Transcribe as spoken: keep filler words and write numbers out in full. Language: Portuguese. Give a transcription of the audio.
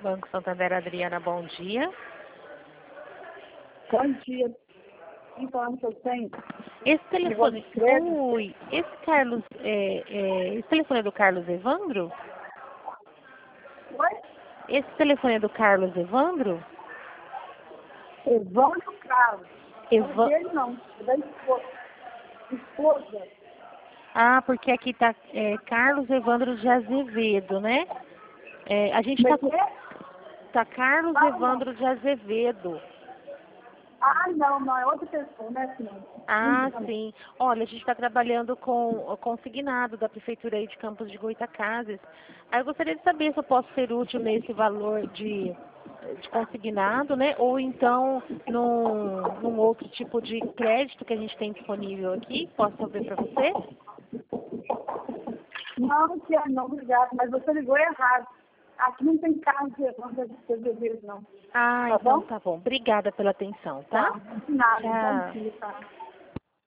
Banco Santander, Adriana, bom dia. Bom dia. Falando que eu tenho. Esse telefone. Oi, esse Carlos. É, é, esse telefone é do Carlos Evandro? Oi? Esse telefone é do Carlos Evandro? Evandro Carlos. Eva... Não é dele, não. É da esposa. esposa. Ah, porque aqui tá é, Carlos Evandro de Azevedo, né? É, a gente tá. Tá Carlos Ah, Evandro de Azevedo. Ah, não, não, é outra pessoa, né, filho? Ah, sim. Olha, a gente está trabalhando com o consignado da Prefeitura aí de Campos de Goytacazes. Aí eu gostaria de saber se eu posso ser útil nesse valor de, de consignado, né? Ou então num, num outro tipo de crédito que a gente tem disponível aqui. Posso saber para você? Não, não quero, não, obrigado, mas você ligou errado. Aqui não tem carro de Evandro de Azevedo, não. Ah, Tá então bom? tá bom. Obrigada pela atenção, tá? Tá, de nada. Tchau. Bom dia, tá?